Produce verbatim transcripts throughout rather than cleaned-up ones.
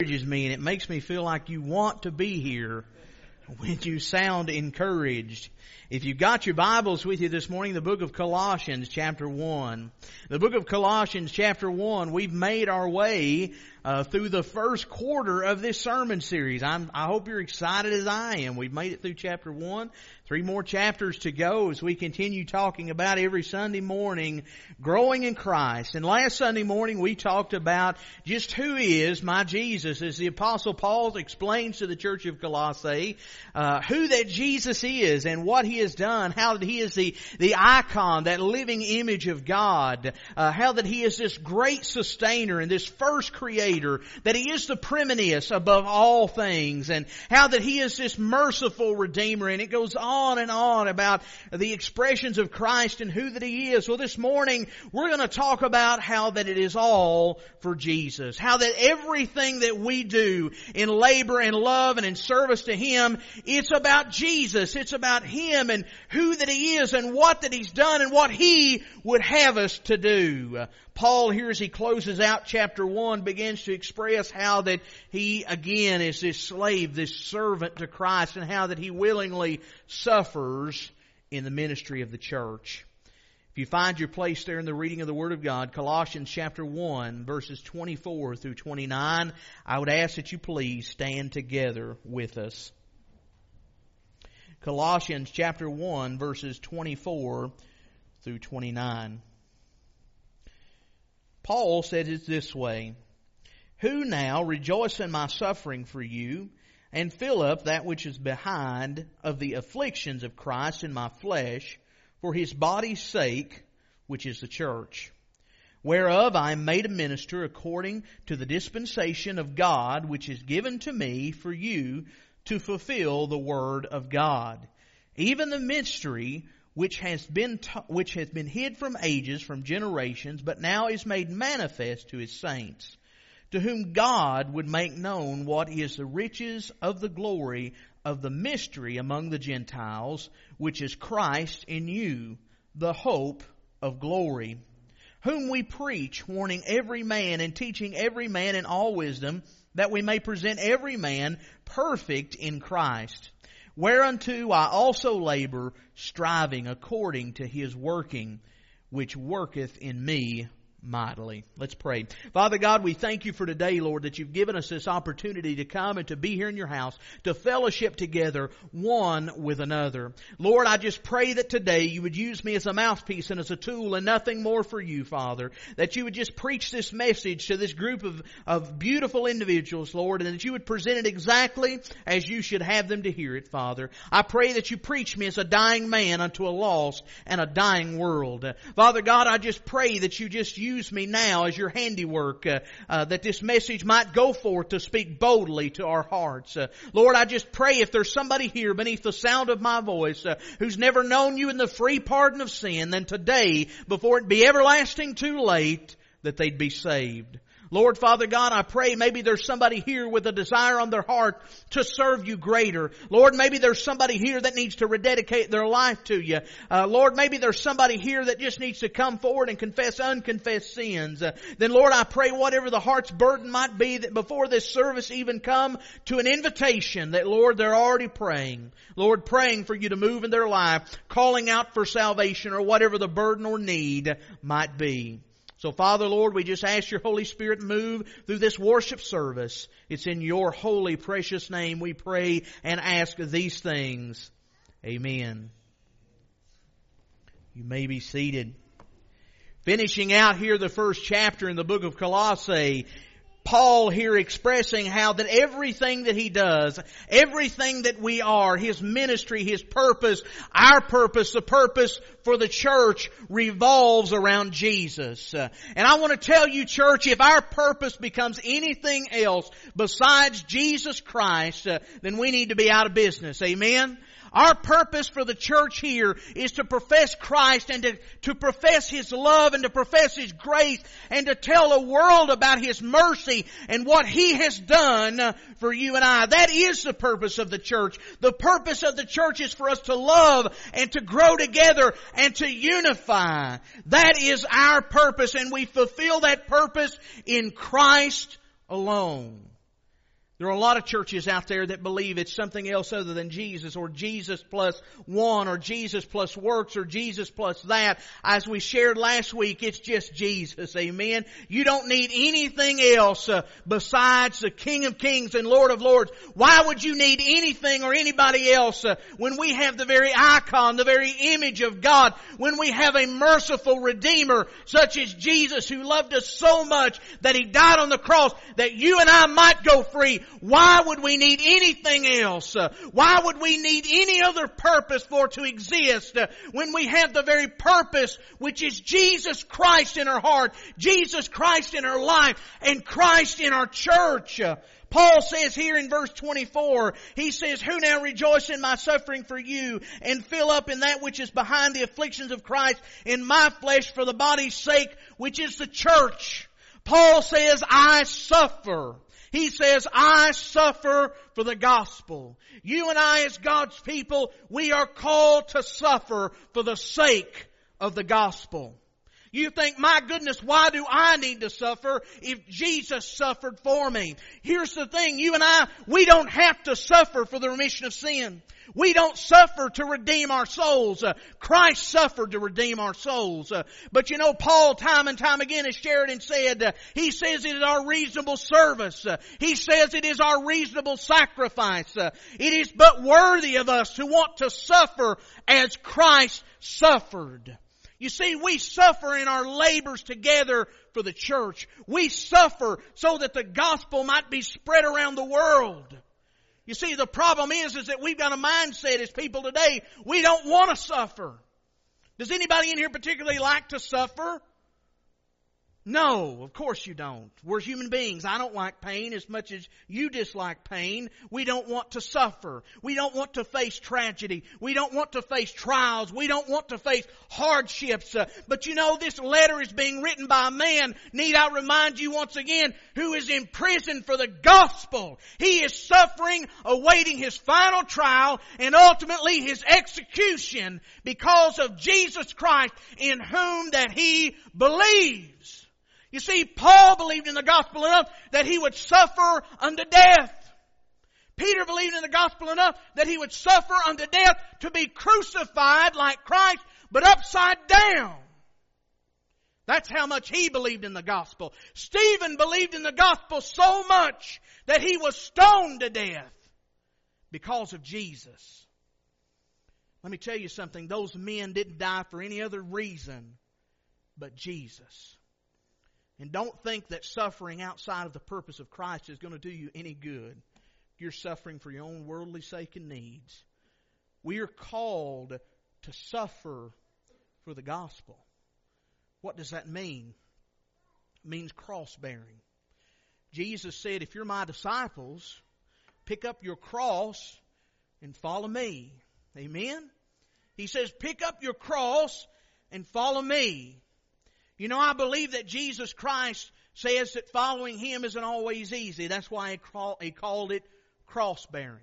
encourages me, and it makes me feel like you want to be here when you sound encouraged. If you've got your Bibles with you this morning, the book of Colossians chapter one. The book of Colossians chapter one, we've made our way uh, through the first quarter of this sermon series. I'm, I hope you're excited as I am. We've made it through chapter one. Three more chapters to go as we continue talking about every Sunday morning growing in Christ. And last Sunday morning we talked about just who is my Jesus, as the Apostle Paul explains to the church of Colossae uh, who that Jesus is and what He has done, how that He is the, the icon, that living image of God, uh, how that He is this great sustainer and this first creator, that He is the preeminence above all things, and how that He is this merciful Redeemer. And it goes on and on about the expressions of Christ and who that He is. Well, this morning we're going to talk about how that it is all for Jesus. How that everything that we do in labor and love and in service to Him, it's about Jesus. It's about Him and who that He is and what that He's done and what He would have us to do. Uh, Paul here, as he closes out chapter one, begins to express how that he again is this slave, this servant to Christ, and how that he willingly suffers in the ministry of the church. If you find your place there in the reading of the Word of God, Colossians chapter one, verses twenty-four through twenty-nine, I would ask that you please stand together with us. Colossians chapter one, verses twenty-four through twenty-nine. Paul said it this way: "Who now rejoice in my suffering for you, and fill up that which is behind of the afflictions of Christ in my flesh, for His body's sake, which is the church. Whereof I am made a minister according to the dispensation of God, which is given to me for you to fulfill the word of God, even the mystery which has been t- which has been hid from ages, from generations, but now is made manifest to His saints, to whom God would make known what is the riches of the glory of the mystery among the Gentiles, which is Christ in you, the hope of glory. Whom we preach, warning every man and teaching every man in all wisdom, that we may present every man perfect in Christ. Whereunto I also labor, striving according to His working, which worketh in me mightily." Let's pray. Father God, we thank You for today, Lord, that You've given us this opportunity to come and to be here in Your house, to fellowship together one with another. Lord, I just pray that today You would use me as a mouthpiece and as a tool and nothing more for You, Father. That You would just preach this message to this group of, of beautiful individuals, Lord, and that You would present it exactly as You should have them to hear it, Father. I pray that You preach me as a dying man unto a lost and a dying world. Father God, I just pray that You just use Use me now as Your handiwork, uh, uh, that this message might go forth to speak boldly to our hearts. Uh, Lord, I just pray if there's somebody here beneath the sound of my voice uh, who's never known You in the free pardon of sin, then today, before it be everlasting too late, that they'd be saved. Lord, Father God, I pray maybe there's somebody here with a desire on their heart to serve You greater. Lord, maybe there's somebody here that needs to rededicate their life to You. Uh, Lord, maybe there's somebody here that just needs to come forward and confess unconfessed sins. Uh, then Lord, I pray whatever the heart's burden might be, that before this service even come to an invitation, that Lord, they're already praying. Lord, praying for You to move in their life, calling out for salvation or whatever the burden or need might be. So Father, Lord, we just ask Your Holy Spirit move through this worship service. It's in Your holy, precious name we pray and ask these things. Amen. You may be seated. Finishing out here the first chapter in the book of Colossae, Paul here expressing how that everything that he does, everything that we are, his ministry, his purpose, our purpose, the purpose for the church revolves around Jesus. Uh, and I want to tell you, church, if our purpose becomes anything else besides Jesus Christ, uh, then we need to be out of business. Amen? Our purpose for the church here is to profess Christ and to, to profess His love and to profess His grace and to tell the world about His mercy and what He has done for you and I. That is the purpose of the church. The purpose of the church is for us to love and to grow together and to unify. That is our purpose, and we fulfill that purpose in Christ alone. There are a lot of churches out there that believe it's something else other than Jesus, or Jesus plus one, or Jesus plus works, or Jesus plus that. As we shared last week, it's just Jesus. Amen. You don't need anything else uh, besides the King of Kings and Lord of Lords. Why would you need anything or anybody else uh, when we have the very icon, the very image of God, when we have a merciful Redeemer such as Jesus, who loved us so much that He died on the cross that you and I might go free? Why would we need anything else? Uh, why would we need any other purpose for to exist uh, when we have the very purpose which is Jesus Christ in our heart, Jesus Christ in our life, and Christ in our church? Uh, Paul says here in verse twenty-four, he says, "Who now rejoice in my suffering for you, and fill up in that which is behind the afflictions of Christ in my flesh for the body's sake, which is the church." Paul says, I suffer. He says, I suffer for the gospel. You and I, as God's people, we are called to suffer for the sake of the gospel. You think, my goodness, why do I need to suffer if Jesus suffered for me? Here's the thing, you and I, we don't have to suffer for the remission of sin. We don't suffer to redeem our souls. Uh, Christ suffered to redeem our souls. Uh, but you know, Paul time and time again has shared and said, uh, he says it is our reasonable service. Uh, he says it is our reasonable sacrifice. Uh, it is but worthy of us to want to suffer as Christ suffered. You see, we suffer in our labors together for the church. We suffer so that the gospel might be spread around the world. You see, the problem is, is that we've got a mindset as people today, we don't want to suffer. Does anybody in here particularly like to suffer? No, of course you don't. We're human beings. I don't like pain as much as you dislike pain. We don't want to suffer. We don't want to face tragedy. We don't want to face trials. We don't want to face hardships. Uh, but you know, this letter is being written by a man, need I remind you once again, who is in prison for the gospel. He is suffering, awaiting his final trial and ultimately his execution because of Jesus Christ, in whom that he believes. You see, Paul believed in the gospel enough that he would suffer unto death. Peter believed in the gospel enough that he would suffer unto death to be crucified like Christ, but upside down. That's how much he believed in the gospel. Stephen believed in the gospel so much that he was stoned to death because of Jesus. Let me tell you something. Those men didn't die for any other reason but Jesus. And don't think that suffering outside of the purpose of Christ is going to do you any good. You're suffering for your own worldly sake and needs. We are called to suffer for the gospel. What does that mean? It means cross-bearing. Jesus said, if you're my disciples, pick up your cross and follow me. Amen? He says, pick up your cross and follow me. You know, I believe that Jesus Christ says that following Him isn't always easy. That's why He, call, he called it cross-bearing.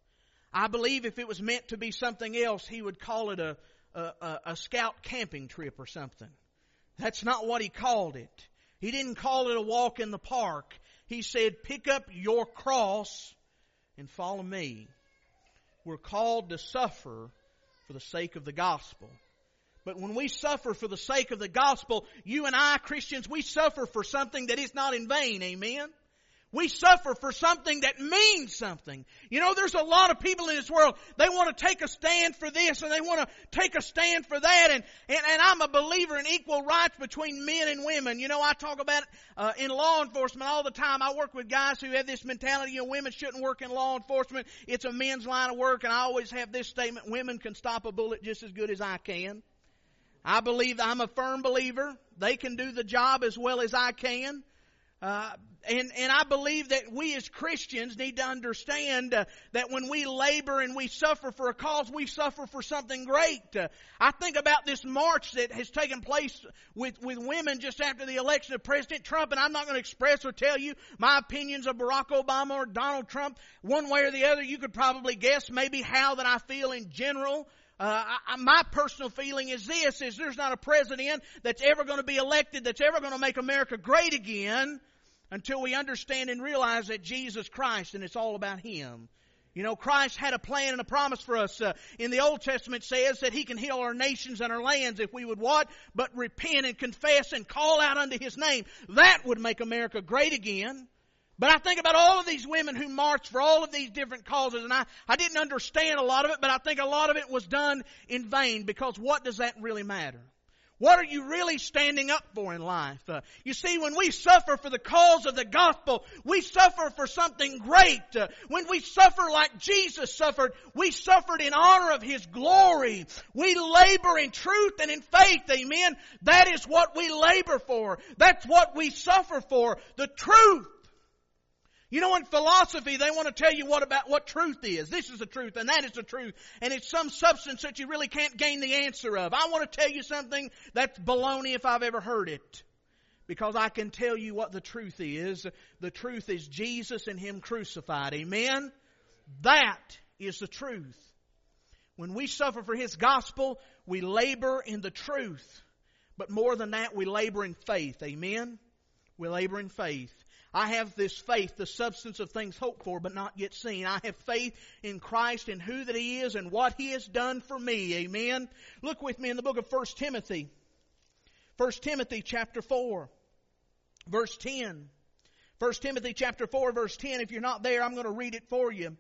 I believe if it was meant to be something else, He would call it a, a, a scout camping trip or something. That's not what He called it. He didn't call it a walk in the park. He said, pick up your cross and follow me. We're called to suffer for the sake of the gospel. But when we suffer for the sake of the gospel, you and I, Christians, we suffer for something that is not in vain. Amen? We suffer for something that means something. You know, there's a lot of people in this world, they want to take a stand for this and they want to take a stand for that. And, and, and I'm a believer in equal rights between men and women. You know, I talk about it uh, in law enforcement all the time. I work with guys who have this mentality, you know, women shouldn't work in law enforcement. It's a men's line of work. And I always have this statement, women can stop a bullet just as good as I can. I believe, I'm a firm believer. They can do the job as well as I can. Uh, and, and I believe that we as Christians need to understand uh, that when we labor and we suffer for a cause, we suffer for something great. Uh, I think about this march that has taken place with, with women just after the election of President Trump, and I'm not going to express or tell you my opinions of Barack Obama or Donald Trump. One way or the other, you could probably guess maybe how that I feel in general. Uh, I, my personal feeling is this, is there's not a president that's ever going to be elected that's ever going to make America great again until we understand and realize that Jesus Christ and it's all about Him. You know, Christ had a plan and a promise for us. Uh, in the Old Testament says that He can heal our nations and our lands if we would what? But repent and confess and call out unto His name. That would make America great again. But I think about all of these women who marched for all of these different causes, and I, I didn't understand a lot of it, but I think a lot of it was done in vain, because what does that really matter? What are you really standing up for in life? Uh, you see, when we suffer for the cause of the gospel, we suffer for something great. Uh, when we suffer like Jesus suffered, we suffered in honor of His glory. We labor in truth and in faith, amen? That is what we labor for. That's what we suffer for, the truth. You know, in philosophy, they want to tell you what about what truth is. This is the truth, and that is the truth. And it's some substance that you really can't gain the answer of. I want to tell you something that's baloney if I've ever heard it. Because I can tell you what the truth is. The truth is Jesus and Him crucified. Amen? That is the truth. When we suffer for His gospel, we labor in the truth. But more than that, we labor in faith. Amen? We labor in faith. I have this faith, the substance of things hoped for but not yet seen. I have faith in Christ and who that He is and what He has done for me. Amen. Look with me in the book of First Timothy. First Timothy chapter four, verse ten. First Timothy chapter four, verse ten. If you're not there, I'm going to read it for you.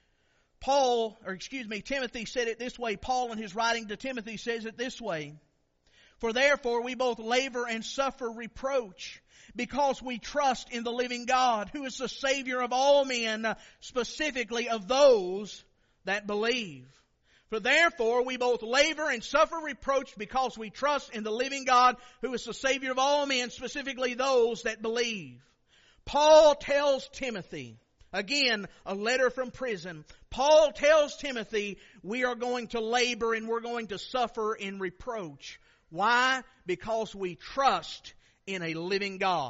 Paul, or excuse me, Timothy said it this way. Paul in his writing to Timothy says it this way. For therefore we both labor and suffer reproach, because we trust in the living God, who is the Savior of all men, specifically of those that believe. For therefore we both labor and suffer reproach, because we trust in the living God, who is the Savior of all men, specifically those that believe. Paul tells Timothy, again, a letter from prison. Paul tells Timothy, we are going to labor and we're going to suffer in reproach. Why? Because we trust in a living God.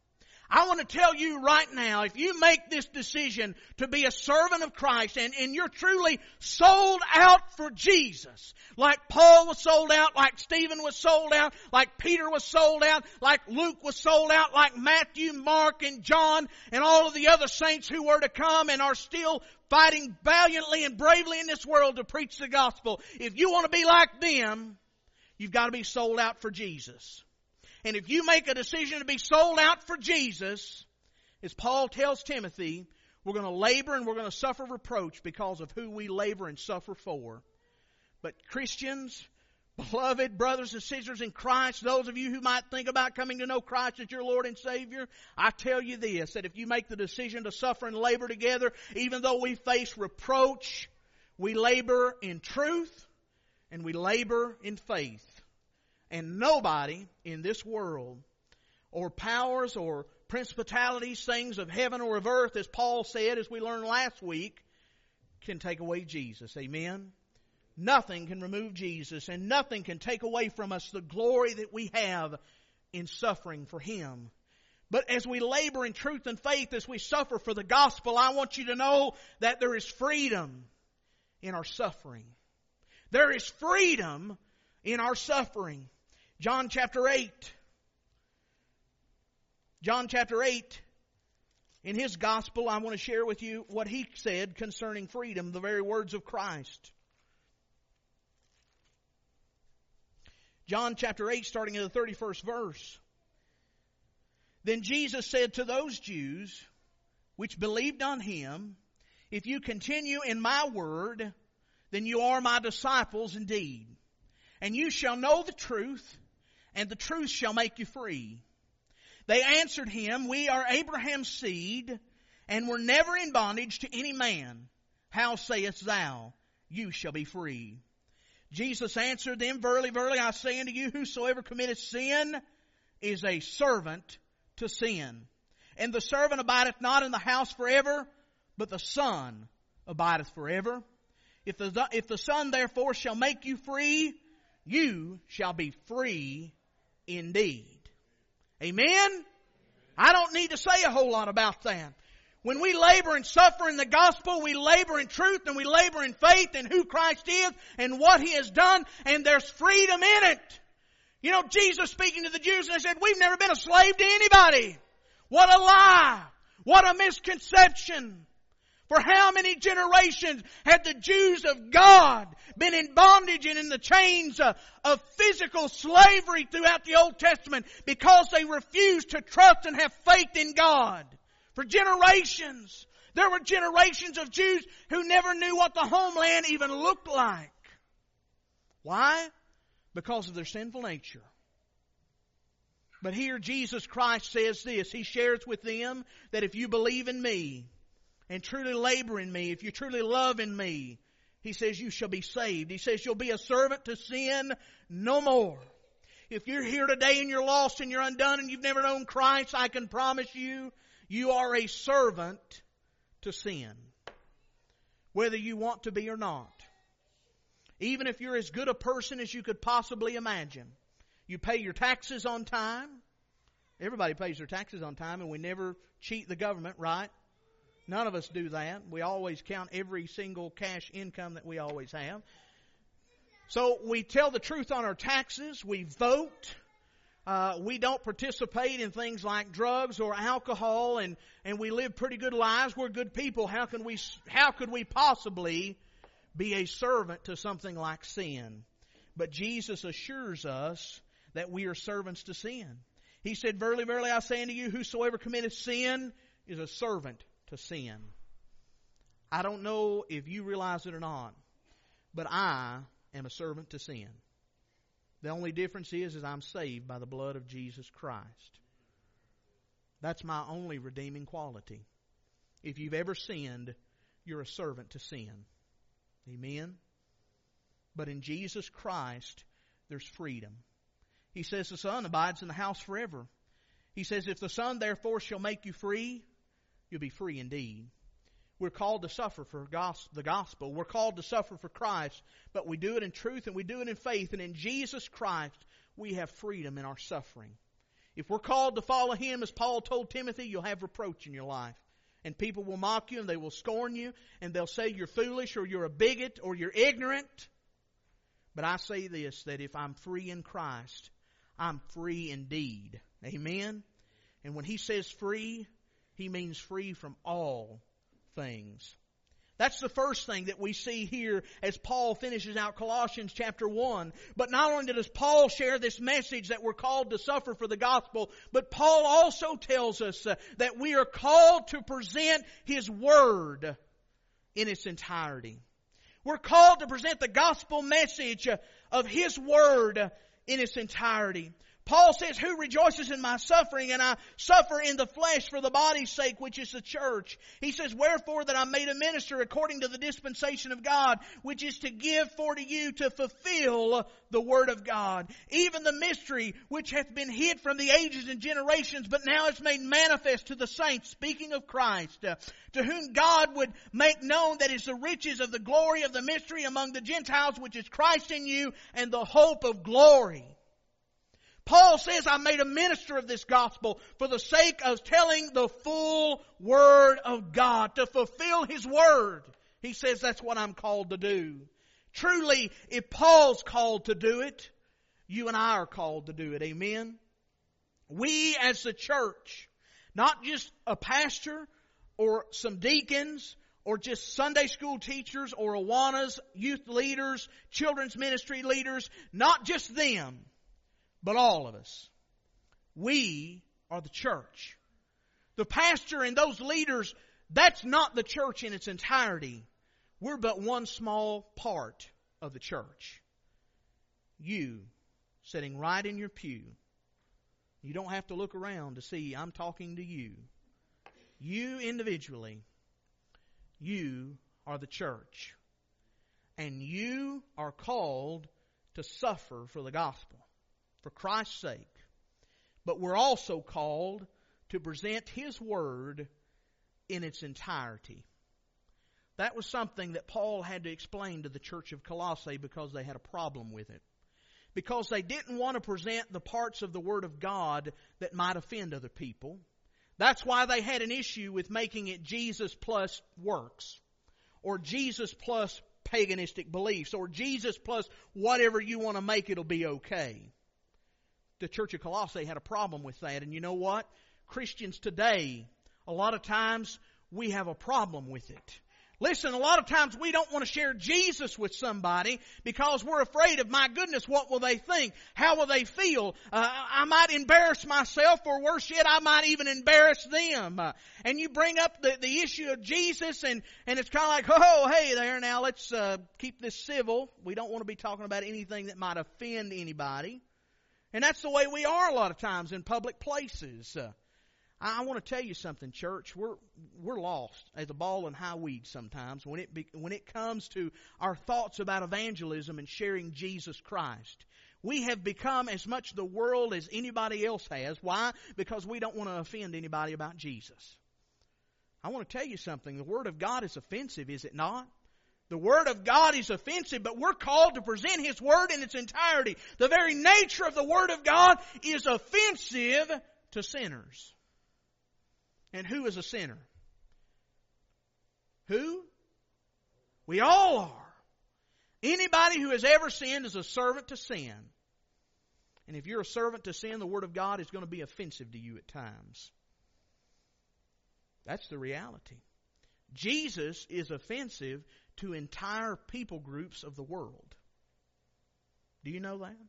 I want to tell you right now, if you make this decision to be a servant of Christ and, and you're truly sold out for Jesus, like Paul was sold out, like Stephen was sold out, like Peter was sold out, like Luke was sold out, like Matthew, Mark, and John, and all of the other saints who were to come and are still fighting valiantly and bravely in this world to preach the gospel. If you want to be like them, you've got to be sold out for Jesus. And if you make a decision to be sold out for Jesus, as Paul tells Timothy, we're going to labor and we're going to suffer reproach because of who we labor and suffer for. But Christians, beloved brothers and sisters in Christ, those of you who might think about coming to know Christ as your Lord and Savior, I tell you this, that if you make the decision to suffer and labor together, even though we face reproach, we labor in truth and we labor in faith. And nobody in this world, or powers or principalities, things of heaven or of earth, as Paul said, as we learned last week, can take away Jesus. Amen? Nothing can remove Jesus, and nothing can take away from us the glory that we have in suffering for Him. But as we labor in truth and faith, as we suffer for the gospel, I want you to know that there is freedom in our suffering. There is freedom in our suffering. John chapter eight. John chapter eight. In his gospel, I want to share with you what he said concerning freedom, the very words of Christ. John chapter eight, starting in the thirty-first verse. Then Jesus said to those Jews which believed on Him, if you continue in my word, then you are my disciples indeed. And you shall know the truth, and the truth shall make you free. They answered Him, we are Abraham's seed, and were never in bondage to any man. How sayest thou, you shall be free? Jesus answered them, verily, verily, I say unto you, whosoever committeth sin is a servant to sin. And the servant abideth not in the house forever, but the Son abideth forever. If the, if the Son therefore shall make you free, you shall be free indeed. Amen? I don't need to say a whole lot about that. When we labor and suffer in the gospel, we labor in truth and we labor in faith in who Christ is and what He has done, and there's freedom in it. You know, Jesus speaking to the Jews, and they said, we've never been a slave to anybody. What a lie! What a misconception! For how many generations had the Jews of God been in bondage and in the chains of, of physical slavery throughout the Old Testament because they refused to trust and have faith in God? For generations. There were generations of Jews who never knew what the homeland even looked like. Why? Because of their sinful nature. But here Jesus Christ says this. He shares with them that if you believe in me and truly labor in me, if you truly love in me, He says you shall be saved. He says you'll be a servant to sin no more. If you're here today and you're lost and you're undone and you've never known Christ, I can promise you, you are a servant to sin. Whether you want to be or not. Even if you're as good a person as you could possibly imagine. You pay your taxes on time. Everybody pays their taxes on time, and we never cheat the government, right? None of us do that. We always count every single cash income that we always have. So we tell the truth on our taxes. We vote. Uh, we don't participate in things like drugs or alcohol, and, and we live pretty good lives. We're good people. How can we, how could we possibly be a servant to something like sin? But Jesus assures us that we are servants to sin. He said, verily, verily, I say unto you, whosoever committeth sin is a servant to sin. I don't know if you realize it or not, but I am a servant to sin. The only difference is, is I'm saved by the blood of Jesus Christ. That's my only redeeming quality. If you've ever sinned, you're a servant to sin. Amen? But in Jesus Christ, there's freedom. He says the Son abides in the house forever. He says, if the Son therefore shall make you free, you'll be free indeed. We're called to suffer for the gospel. We're called to suffer for Christ. But we do it in truth and we do it in faith. And in Jesus Christ, we have freedom in our suffering. If we're called to follow Him, as Paul told Timothy, you'll have reproach in your life. And people will mock you and they will scorn you. And they'll say you're foolish or you're a bigot or you're ignorant. But I say this, that if I'm free in Christ, I'm free indeed. Amen? And when He says free, He means free from all things. That's the first thing that we see here as Paul finishes out Colossians chapter one. But not only does Paul share this message that we're called to suffer for the gospel, but Paul also tells us uh, that we are called to present His Word in its entirety. We're called to present the gospel message uh, of His Word uh, in its entirety. Paul says, who rejoices in my suffering, and I suffer in the flesh for the body's sake, which is the church. He says, wherefore that I made a minister according to the dispensation of God, which is to give for to you to fulfill the word of God. Even the mystery which hath been hid from the ages and generations, but now is made manifest to the saints, speaking of Christ, uh, to whom God would make known that is the riches of the glory of the mystery among the Gentiles, which is Christ in you, and the hope of glory. Paul says, I made a minister of this gospel for the sake of telling the full word of God, to fulfill His word. He says that's what I'm called to do. Truly, if Paul's called to do it, you and I are called to do it. Amen? We as the church, not just a pastor or some deacons or just Sunday school teachers or Awanas, youth leaders, children's ministry leaders, not just them, but all of us. We are the church. The pastor and those leaders, that's not the church in its entirety. We're but one small part of the church. You, sitting right in your pew. You don't have to look around to see I'm talking to you. You individually, you are the church. And you are called to suffer for the gospel, for Christ's sake. But we're also called to present His Word in its entirety. That was something that Paul had to explain to the church of Colossae because they had a problem with it. Because they didn't want to present the parts of the Word of God that might offend other people. That's why they had an issue with making it Jesus plus works, or Jesus plus paganistic beliefs, or Jesus plus whatever you want to make it'll be okay. The church of Colossae had a problem with that. And you know what? Christians today, a lot of times we have a problem with it. Listen, a lot of times we don't want to share Jesus with somebody because we're afraid of, my goodness, what will they think? How will they feel? Uh, I might embarrass myself, or worse yet, I might even embarrass them. Uh, and you bring up the, the issue of Jesus, and, and it's kind of like, oh, hey there, now let's uh, keep this civil. We don't want to be talking about anything that might offend anybody. And that's the way we are a lot of times in public places. Uh, I want to tell you something, church. We're we're lost as a ball in high weeds sometimes when it be, when it comes to our thoughts about evangelism and sharing Jesus Christ. We have become as much the world as anybody else has. Why? Because we don't want to offend anybody about Jesus. I want to tell you something. The Word of God is offensive, is it not? The Word of God is offensive, but we're called to present His Word in its entirety. The very nature of the Word of God is offensive to sinners. And who is a sinner? Who? We all are. Anybody who has ever sinned is a servant to sin. And if you're a servant to sin, the Word of God is going to be offensive to you at times. That's the reality. Jesus is offensive to entire people groups of the world. Do you know that?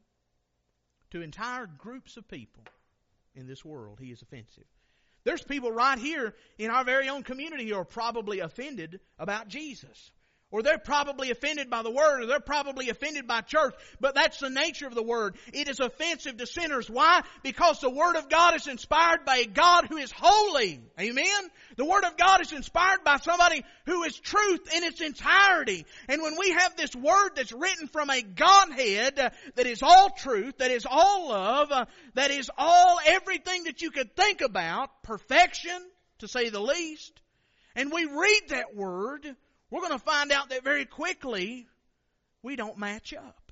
To entire groups of people in this world, He is offensive. There's people right here in our very own community who are probably offended about Jesus. Or they're probably offended by the Word, or they're probably offended by church. But that's the nature of the Word. It is offensive to sinners. Why? Because the Word of God is inspired by a God who is holy. Amen? The Word of God is inspired by somebody who is truth in its entirety. And when we have this Word that's written from a Godhead uh, that is all truth, that is all love, uh, that is all everything that you could think about, perfection, to say the least, and we read that Word, we're going to find out that very quickly we don't match up.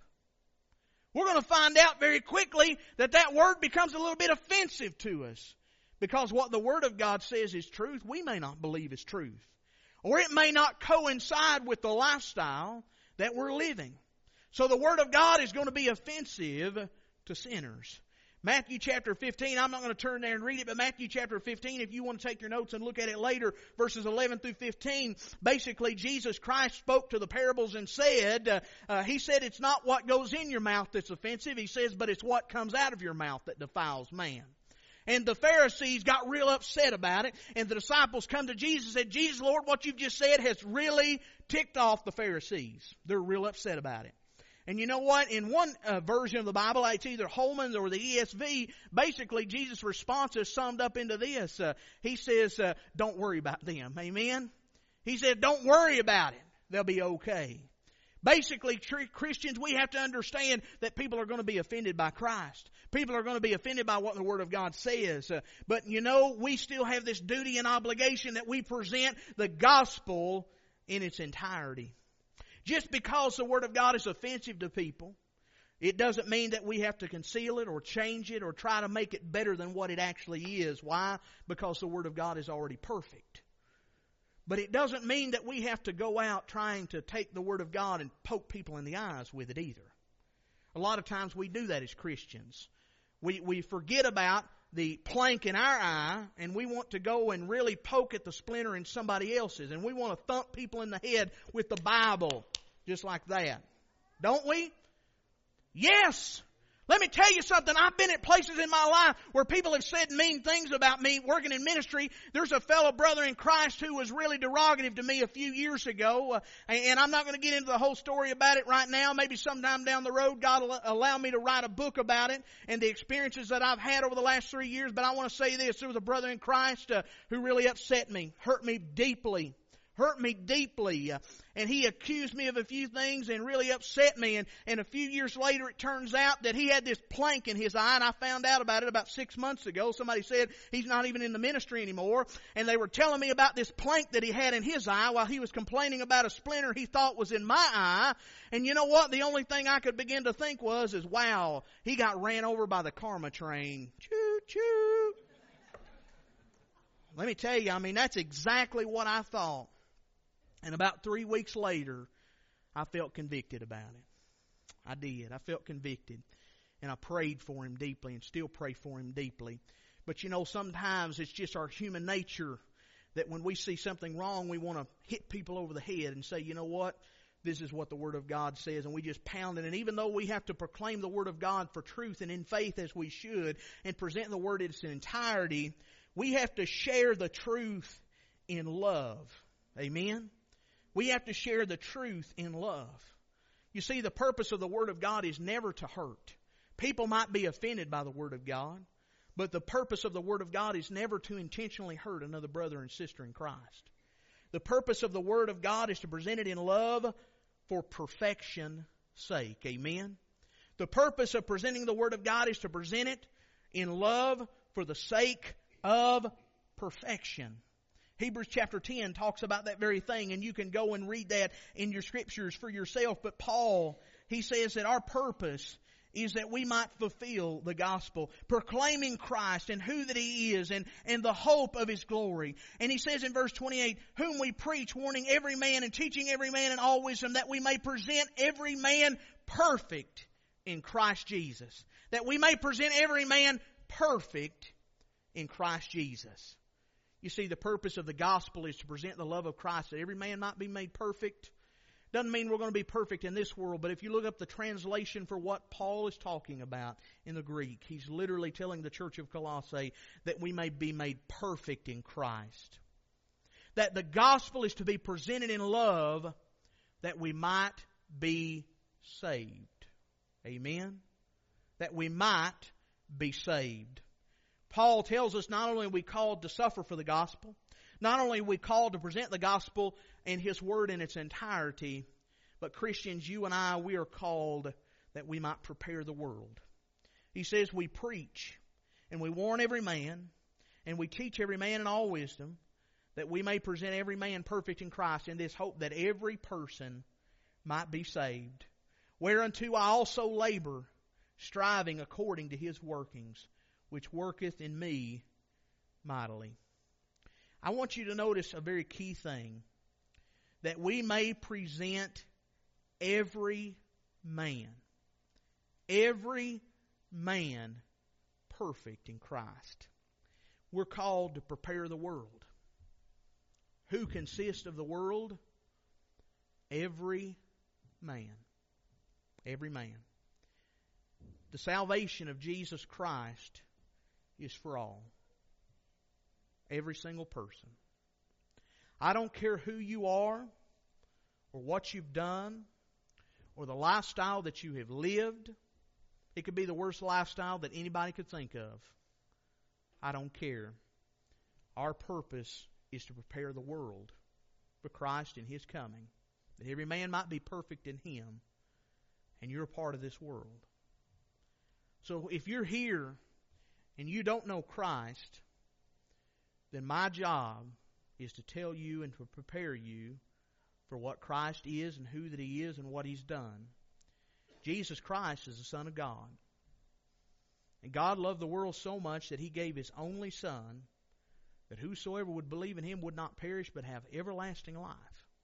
We're going to find out very quickly that that word becomes a little bit offensive to us. Because what the Word of God says is truth, we may not believe is truth. Or it may not coincide with the lifestyle that we're living. So the Word of God is going to be offensive to sinners. Matthew chapter fifteen, I'm not going to turn there and read it, but Matthew chapter fifteen, if you want to take your notes and look at it later, verses eleven through fifteen, basically Jesus Christ spoke to the parables and said, uh, uh, He said it's not what goes in your mouth that's offensive, He says, but it's what comes out of your mouth that defiles man. And the Pharisees got real upset about it, and the disciples come to Jesus and said, Jesus, Lord, what you've just said has really ticked off the Pharisees. They're real upset about it. And you know what? In one uh, version of the Bible, it's either Holman's or the E S V, basically Jesus' response is summed up into this. Uh, he says, uh, don't worry about them. Amen? He said, don't worry about it. They'll be okay. Basically, Christians, we have to understand that people are going to be offended by Christ. People are going to be offended by what the Word of God says. Uh, but you know, we still have this duty and obligation that we present the gospel in its entirety. Just because the Word of God is offensive to people, it doesn't mean that we have to conceal it or change it or try to make it better than what it actually is. Why? Because the Word of God is already perfect. But it doesn't mean that we have to go out trying to take the Word of God and poke people in the eyes with it either. A lot of times we do that as Christians. We, we forget about the plank in our eye, and we want to go and really poke at the splinter in somebody else's. And we want to thump people in the head with the Bible, just like that. Don't we? Yes! Let me tell you something. I've been at places in my life where people have said mean things about me working in ministry. There's a fellow brother in Christ who was really derogative to me a few years ago. Uh, and I'm not going to get into the whole story about it right now. Maybe sometime down the road God will allow me to write a book about it and the experiences that I've had over the last three years. But I want to say this. There was a brother in Christ uh, who really upset me, hurt me deeply. Hurt me deeply. Uh, and he accused me of a few things and really upset me. And, and a few years later it turns out that he had this plank in his eye, and I found out about it about six months ago. Somebody said he's not even in the ministry anymore. And they were telling me about this plank that he had in his eye while he was complaining about a splinter he thought was in my eye. And you know what? The only thing I could begin to think was, is wow, he got ran over by the karma train. Choo choo. Let me tell you, I mean, that's exactly what I thought. And about three weeks later, I felt convicted about it. I did. I felt convicted. And I prayed for him deeply and still pray for him deeply. But you know, sometimes it's just our human nature that when we see something wrong, we want to hit people over the head and say, you know what? This is what the Word of God says, and we just pound it. And even though we have to proclaim the Word of God for truth and in faith as we should, and present the Word in its entirety, we have to share the truth in love. Amen? We have to share the truth in love. You see, the purpose of the Word of God is never to hurt. People might be offended by the Word of God, but the purpose of the Word of God is never to intentionally hurt another brother and sister in Christ. The purpose of the Word of God is to present it in love for perfection's sake. Amen? The purpose of presenting the Word of God is to present it in love for the sake of perfection. Hebrews chapter ten talks about that very thing, and you can go and read that in your scriptures for yourself. But Paul, he says that our purpose is that we might fulfill the gospel, proclaiming Christ and who that He is and, and the hope of His glory. And he says in verse twenty-eight, whom we preach, warning every man and teaching every man in all wisdom, that we may present every man perfect in Christ Jesus. That we may present every man perfect in Christ Jesus. You see, the purpose of the gospel is to present the love of Christ, that every man might be made perfect. Doesn't mean we're going to be perfect in this world, but if you look up the translation for what Paul is talking about in the Greek, he's literally telling the church of Colossae that we may be made perfect in Christ. That the gospel is to be presented in love that we might be saved. Amen? That we might be saved. Paul tells us not only are we called to suffer for the gospel, not only are we called to present the gospel and His Word in its entirety, but Christians, you and I, we are called that we might prepare the world. He says we preach and we warn every man and we teach every man in all wisdom, that we may present every man perfect in Christ, in this hope that every person might be saved. Whereunto I also labor, striving according to His workings, which worketh in me mightily. I want you to notice a very key thing. That we may present every man, every man perfect in Christ. We're called to prepare the world. Who consists of the world? Every man. Every man. The salvation of Jesus Christ is for all. Every single person. I don't care who you are, or what you've done, or the lifestyle that you have lived. It could be the worst lifestyle that anybody could think of. I don't care. Our purpose is to prepare the world for Christ and His coming, that every man might be perfect in Him, and you're a part of this world. So if you're here and you don't know Christ, then my job is to tell you and to prepare you for what Christ is and who that He is and what He's done. Jesus Christ is the Son of God. And God loved the world so much that He gave His only Son, that whosoever would believe in Him would not perish but have everlasting life.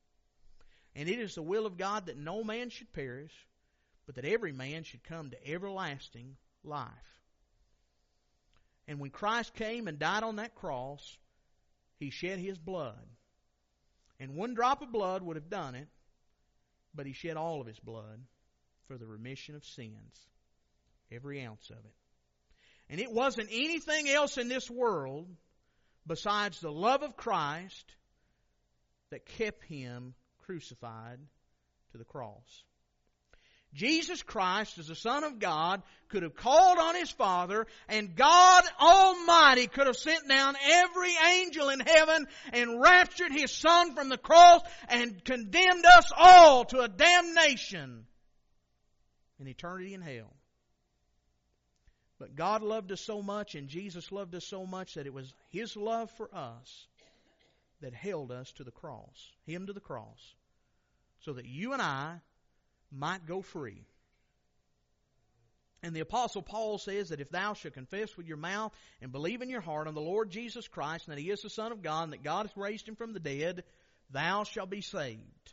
And it is the will of God that no man should perish, but that every man should come to everlasting life. And when Christ came and died on that cross, He shed His blood. And one drop of blood would have done it, but He shed all of His blood for the remission of sins. Every ounce of it. And it wasn't anything else in this world besides the love of Christ that kept Him crucified to the cross. Jesus Christ, as the Son of God, could have called on His Father, and God Almighty could have sent down every angel in heaven and raptured His Son from the cross and condemned us all to a damnation in eternity in hell. But God loved us so much, and Jesus loved us so much, that it was His love for us that held us to the cross, Him to the cross, so that you and I might go free. And the Apostle Paul says that if thou shalt confess with your mouth and believe in your heart on the Lord Jesus Christ, and that He is the Son of God, and that God has raised Him from the dead, thou shalt be saved.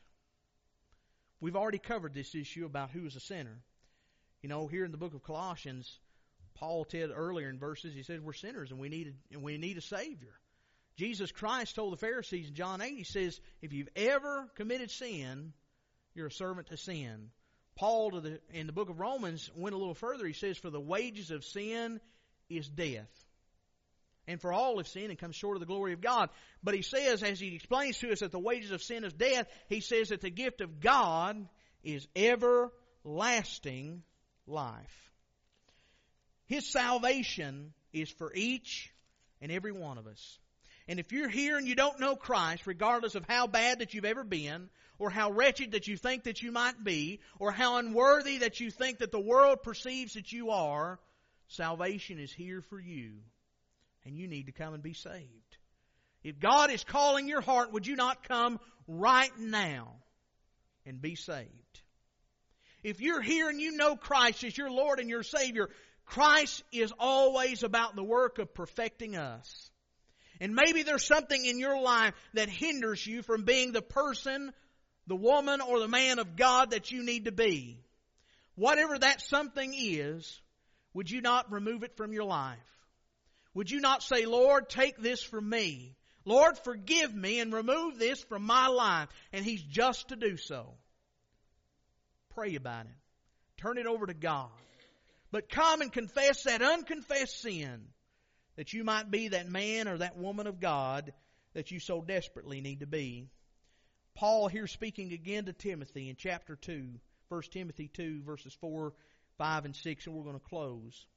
We've already covered this issue about who is a sinner. You know, here in the book of Colossians, Paul said earlier in verses, he said we're sinners and we need a, and we need a Savior. Jesus Christ told the Pharisees in John eight, He says, if you've ever committed sin, you're a servant to sin. Paul to the, in the book of Romans went a little further. He says, for the wages of sin is death. And for all have sinned and come short of the glory of God. But he says, as he explains to us that the wages of sin is death, he says that the gift of God is everlasting life. His salvation is for each and every one of us. And if you're here and you don't know Christ, regardless of how bad that you've ever been, or how wretched that you think that you might be, or how unworthy that you think that the world perceives that you are, salvation is here for you. And you need to come and be saved. If God is calling your heart, would you not come right now and be saved? If you're here and you know Christ as your Lord and your Savior, Christ is always about the work of perfecting us. And maybe there's something in your life that hinders you from being the person, the woman, or the man of God that you need to be. Whatever that something is, would you not remove it from your life? Would you not say, Lord, take this from me. Lord, forgive me and remove this from my life. And He's just to do so. Pray about it. Turn it over to God. But come and confess that unconfessed sin, that you might be that man or that woman of God that you so desperately need to be. Paul here speaking again to Timothy in chapter two, First Timothy two, verses four, five, and six, and we're going to close.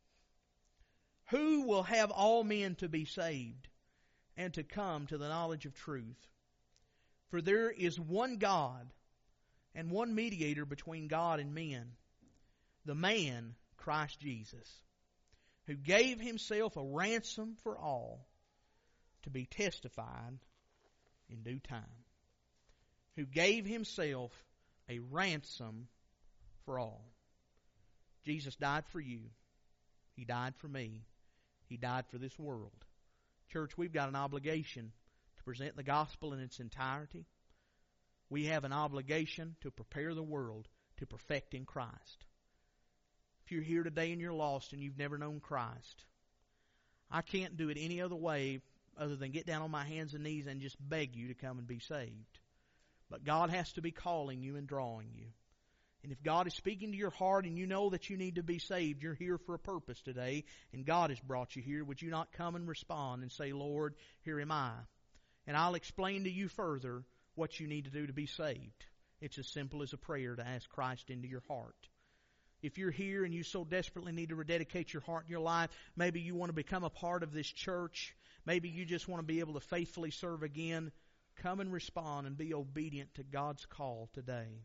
Who will have all men to be saved and to come to the knowledge of truth? For there is one God and one mediator between God and men, the man Christ Jesus, who gave Himself a ransom for all, to be testified in due time. Who gave Himself a ransom for all. Jesus died for you. He died for me. He died for this world. Church, we've got an obligation to present the gospel in its entirety. We have an obligation to prepare the world to perfect in Christ. If you're here today and you're lost and you've never known Christ, I can't do it any other way other than get down on my hands and knees and just beg you to come and be saved. But God has to be calling you and drawing you. And if God is speaking to your heart and you know that you need to be saved, you're here for a purpose today, and God has brought you here, would you not come and respond and say, Lord, here am I. And I'll explain to you further what you need to do to be saved. It's as simple as a prayer to ask Christ into your heart. If you're here and you so desperately need to rededicate your heart and your life, maybe you want to become a part of this church, maybe you just want to be able to faithfully serve again, come and respond and be obedient to God's call today.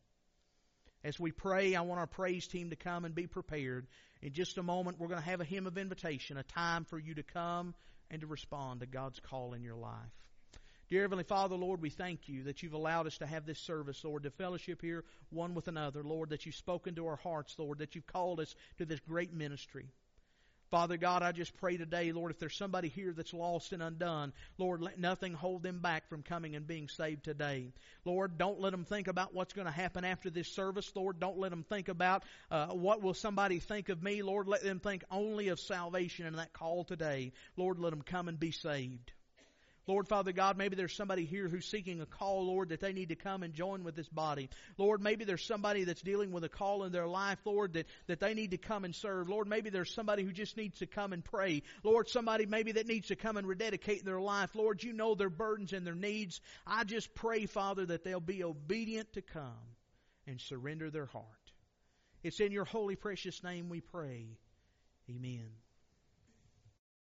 As we pray, I want our praise team to come and be prepared. In just a moment, we're going to have a hymn of invitation, a time for you to come and to respond to God's call in your life. Dear Heavenly Father, Lord, we thank You that You've allowed us to have this service, Lord, to fellowship here one with another. Lord, that You've spoken to our hearts, Lord, that You've called us to this great ministry. Father God, I just pray today, Lord, if there's somebody here that's lost and undone, Lord, let nothing hold them back from coming and being saved today. Lord, don't let them think about what's going to happen after this service. Lord, don't let them think about uh, what will somebody think of me. Lord, let them think only of salvation and that call today. Lord, let them come and be saved. Lord, Father God, maybe there's somebody here who's seeking a call, Lord, that they need to come and join with this body. Lord, maybe there's somebody that's dealing with a call in their life, Lord, that, that they need to come and serve. Lord, maybe there's somebody who just needs to come and pray. Lord, somebody maybe that needs to come and rededicate their life. Lord, You know their burdens and their needs. I just pray, Father, that they'll be obedient to come and surrender their heart. It's in Your holy, precious name we pray. Amen.